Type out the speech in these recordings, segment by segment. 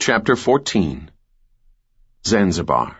Chapter 14. Zanzibar.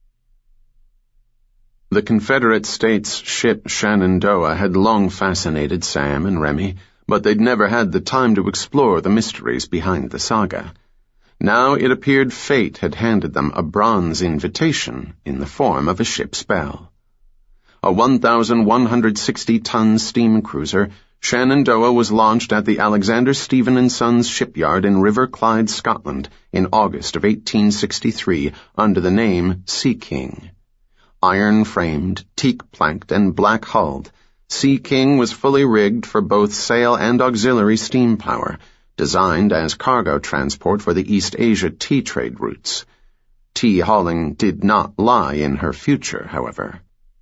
The Confederate States ship Shenandoah had long fascinated Sam and Remy, but they'd never had the time to explore the mysteries behind the saga. Now it appeared fate had handed them a bronze invitation in the form of a ship's bell. A 1,160-ton steam cruiser, Shenandoah was launched at the Alexander Stephen & Sons shipyard in River Clyde, Scotland, in August of 1863 under the name Sea King. Iron-framed, teak-planked, and black-hulled, Sea King was fully rigged for both sail and auxiliary steam power, designed as cargo transport for the East Asia tea trade routes. Tea hauling did not lie in her future, however.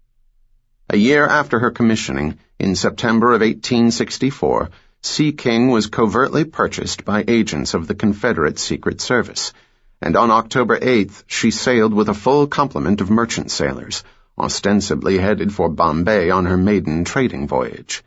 A year after her commissioning, in September of 1864, Sea King was covertly purchased by agents of the Confederate Secret Service, and on October 8th she sailed with a full complement of merchant sailors, ostensibly headed for Bombay on her maiden trading voyage.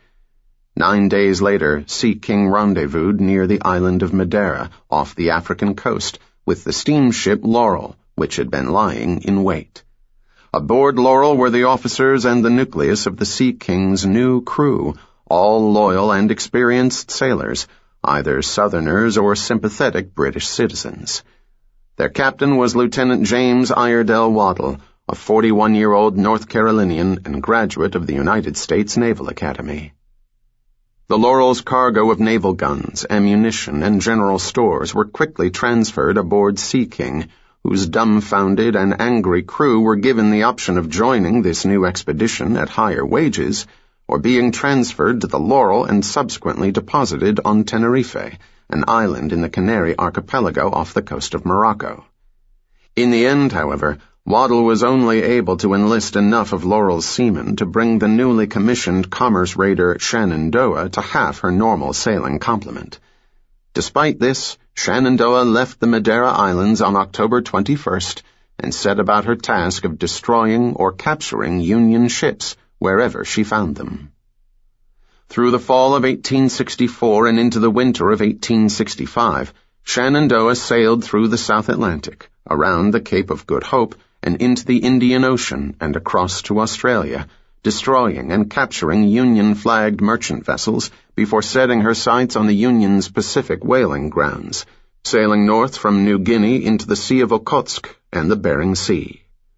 9 days later, Sea King rendezvoused near the island of Madeira, off the African coast, with the steamship Laurel, which had been lying in wait. Aboard Laurel were the officers and the nucleus of the Sea King's new crew, all loyal and experienced sailors, either Southerners or sympathetic British citizens. Their captain was Lieutenant James Iredell Waddell, a 41-year-old North Carolinian and graduate of the United States Naval Academy. The Laurel's cargo of naval guns, ammunition, and general stores were quickly transferred aboard Sea King, whose dumbfounded and angry crew were given the option of joining this new expedition at higher wages or being transferred to the Laurel and subsequently deposited on Tenerife, an island in the Canary archipelago off the coast of Morocco. In the end, however, Waddell was only able to enlist enough of Laurel's seamen to bring the newly commissioned commerce raider Shenandoah to half her normal sailing complement. Despite this, Shenandoah left the Madeira Islands on October 21st and set about her task of destroying or capturing Union ships wherever she found them. Through the fall of 1864 and into the winter of 1865, Shenandoah sailed through the South Atlantic, around the Cape of Good Hope, and into the Indian Ocean and across to Australia, destroying and capturing Union-flagged merchant vessels before setting her sights on the Union's Pacific whaling grounds, sailing north from New Guinea into the Sea of Okhotsk and the Bering Sea.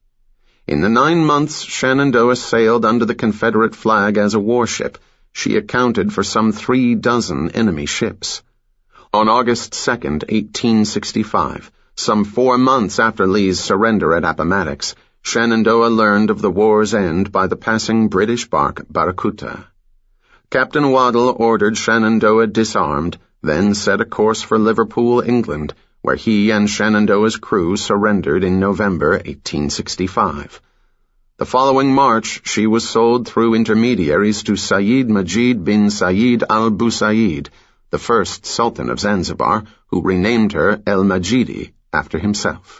In the 9 months Shenandoah sailed under the Confederate flag as a warship, she accounted for some 36 enemy ships. On August 2nd, 1865, some 4 months after Lee's surrender at Appomattox, Shenandoah learned of the war's end by the passing British bark Barracuda. Captain Waddell ordered Shenandoah disarmed, then set a course for Liverpool, England, where he and Shenandoah's crew surrendered in November 1865. The following March, she was sold through intermediaries to Sayyid Majid bin Sayyid al-Busaid, the first Sultan of Zanzibar, who renamed her El Majidi after himself.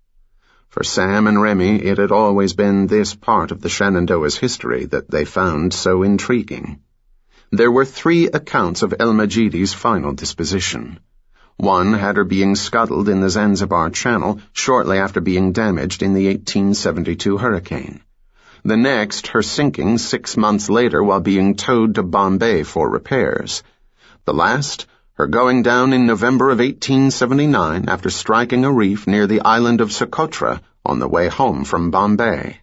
For Sam and Remy, it had always been this part of the Shenandoah's history that they found so intriguing. There were 3 accounts of El Majidi's final disposition. One had her being scuttled in the Zanzibar Channel shortly after being damaged in the 1872 hurricane. The next, her sinking 6 months later while being towed to Bombay for repairs. The last, her going down in November of 1879 after striking a reef near the island of Socotra on the way home from Bombay.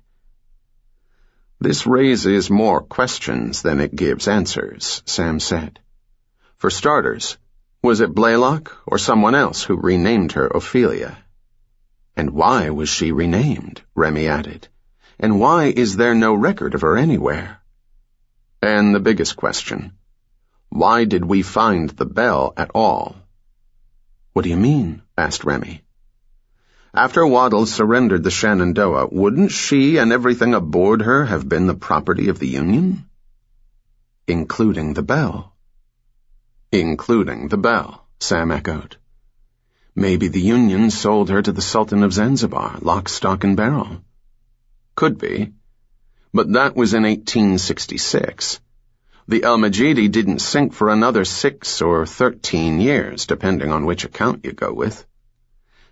This raises more questions than it gives answers, Sam said. For starters, was it Blaylock or someone else who renamed her Ophelia? And why was she renamed? Remy added. And why is there no record of her anywhere? And the biggest question, why did we find the bell at all? What do you mean? Asked Remy. After Waddell surrendered the Shenandoah, wouldn't she and everything aboard her have been the property of the Union? Including the bell. Including the bell, Sam echoed. Maybe the Union sold her to the Sultan of Zanzibar, lock, stock, and barrel. Could be. But that was in 1866. The El Majidi didn't sink for another 6 or 13 years, depending on which account you go with.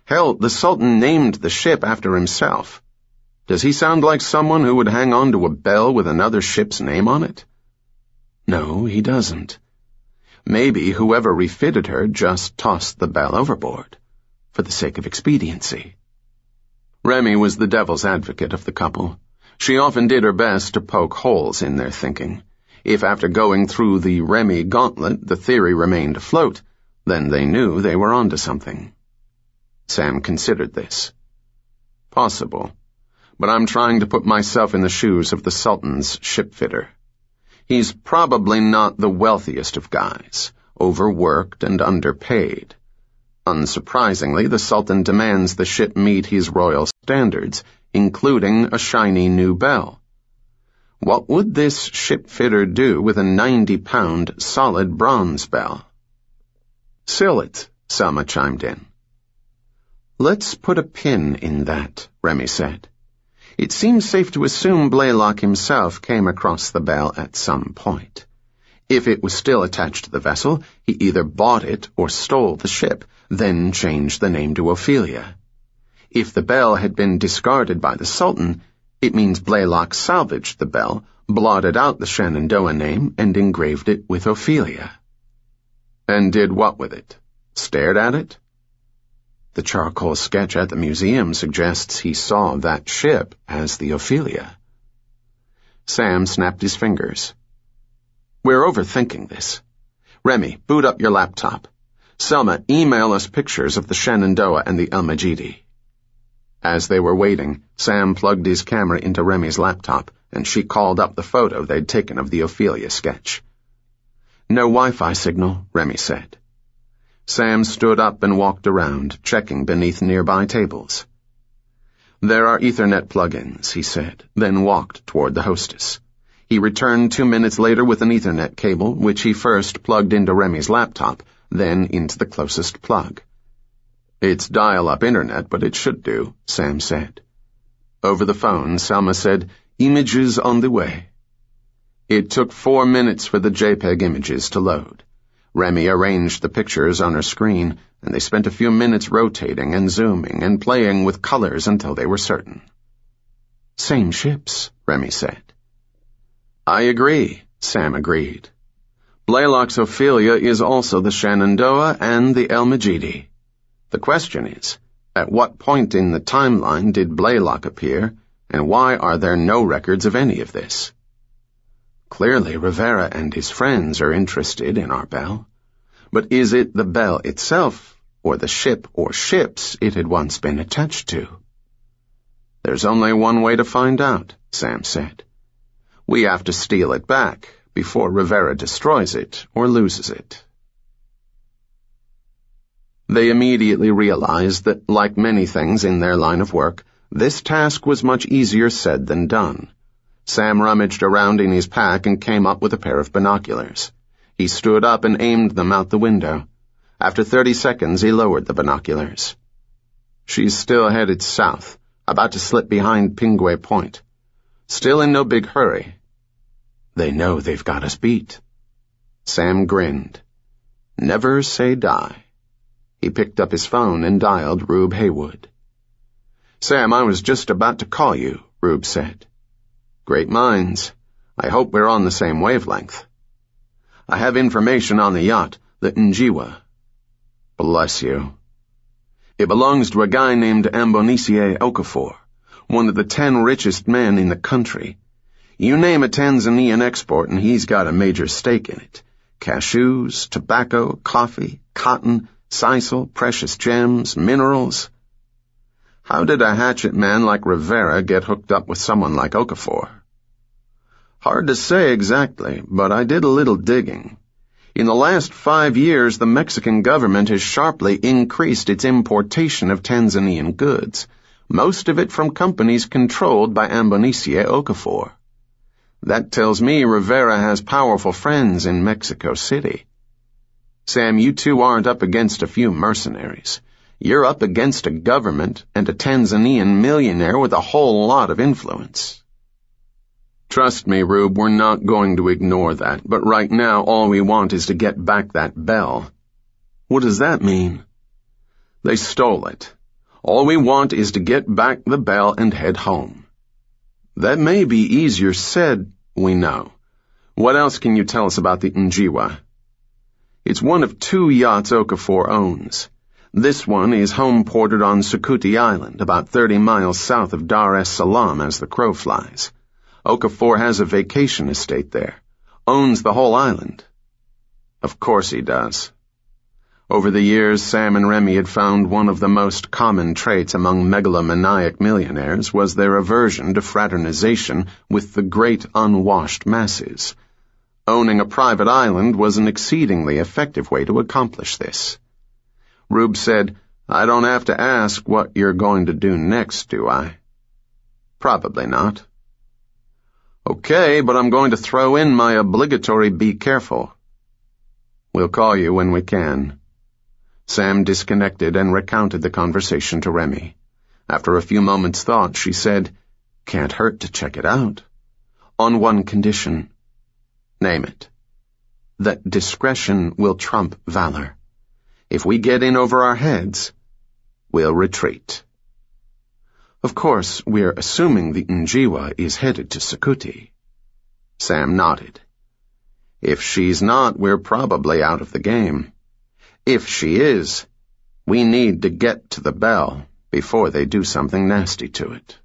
Hell, the Sultan named the ship after himself. Does he sound like someone who would hang on to a bell with another ship's name on it? No, he doesn't. Maybe whoever refitted her just tossed the bell overboard, for the sake of expediency. Remy was the devil's advocate of the couple. She often did her best to poke holes in their thinking. If after going through the Remy gauntlet the theory remained afloat, then they knew they were onto something. Sam considered this. Possible, but I'm trying to put myself in the shoes of the Sultan's shipfitter. He's probably not the wealthiest of guys, overworked and underpaid. Unsurprisingly, the Sultan demands the ship meet his royal standards, including a shiny new bell. What would this shipfitter do with a 90-pound solid bronze bell? Sell it, Selma chimed in. Let's put a pin in that, Remy said. It seems safe to assume Blaylock himself came across the bell at some point. If it was still attached to the vessel, he either bought it or stole the ship, then changed the name to Ophelia. If the bell had been discarded by the Sultan, it means Blaylock salvaged the bell, blotted out the Shenandoah name, and engraved it with Ophelia. And did what with it? Stared at it? The charcoal sketch at the museum suggests he saw that ship as the Ophelia. Sam snapped his fingers. We're overthinking this. Remy, boot up your laptop. Selma, email us pictures of the Shenandoah and the El-Majidi. As they were waiting, Sam plugged his camera into Remy's laptop, and she called up the photo they'd taken of the Ophelia sketch. No Wi-Fi signal, Remy said. Sam stood up and walked around, checking beneath nearby tables. There are Ethernet plug-ins, he said, then walked toward the hostess. He returned 2 minutes later with an Ethernet cable, which he first plugged into Remy's laptop, then into the closest plug. It's dial-up internet, but it should do, Sam said. Over the phone, Selma said, Images on the way. It took 4 minutes for the JPEG images to load. Remy arranged the pictures on her screen, and they spent a few minutes rotating and zooming and playing with colors until they were certain. Same ships, Remy said. I agree, Sam agreed. Blaylock's Ophelia is also the Shenandoah and the El-Majidi. The question is, at what point in the timeline did Blaylock appear, and why are there no records of any of this? Clearly, Rivera and his friends are interested in our bell. But is it the bell itself, or the ship or ships it had once been attached to? There's only one way to find out, Sam said. We have to steal it back before Rivera destroys it or loses it. They immediately realized that, like many things in their line of work, this task was much easier said than done. Sam rummaged around in his pack and came up with a pair of binoculars. He stood up and aimed them out the window. After 30 seconds, he lowered the binoculars. She's still headed south, about to slip behind Pingway Point. Still in no big hurry. They know they've got us beat. Sam grinned. Never say die. He picked up his phone and dialed Rube Haywood. Sam, I was just about to call you, Rube said. Great minds. I hope we're on the same wavelength. I have information on the yacht, the Njiwa. Bless you. It belongs to a guy named Ambonisie Okafor, one of the 10 richest men in the country. You name a Tanzanian export and he's got a major stake in it. Cashews, tobacco, coffee, cotton, sisal, precious gems, minerals. How did a hatchet man like Rivera get hooked up with someone like Okafor? Hard to say exactly, but I did a little digging. In the last 5 years, the Mexican government has sharply increased its importation of Tanzanian goods, most of it from companies controlled by Ambonisie Okafor. That tells me Rivera has powerful friends in Mexico City. Sam, you two aren't up against a few mercenaries. You're up against a government and a Tanzanian millionaire with a whole lot of influence. Trust me, Rube, we're not going to ignore that, but right now all we want is to get back that bell. What does that mean? They stole it. All we want is to get back the bell and head home. That may be easier said, we know. What else can you tell us about the Njiwa? It's one of 2 yachts Okafor owns. This one is home-ported on Sukuti Island, about 30 miles south of Dar es Salaam as the crow flies. Okafor has a vacation estate there, owns the whole island. Of course he does. Over the years, Sam and Remy had found one of the most common traits among megalomaniac millionaires was their aversion to fraternization with the great unwashed masses. Owning a private island was an exceedingly effective way to accomplish this. Rube said, "I don't have to ask what you're going to do next, do I?" "Probably not." "Okay, but I'm going to throw in my obligatory be careful." "We'll call you when we can." Sam disconnected and recounted the conversation to Remy. After a few moments' thought, she said, "Can't hurt to check it out. On one condition." "Name it." "That discretion will trump valor. If we get in over our heads, we'll retreat." "Of course, we're assuming the Njiwa is headed to Sukuti." Sam nodded. "If she's not, we're probably out of the game. If she is, we need to get to the bell before they do something nasty to it."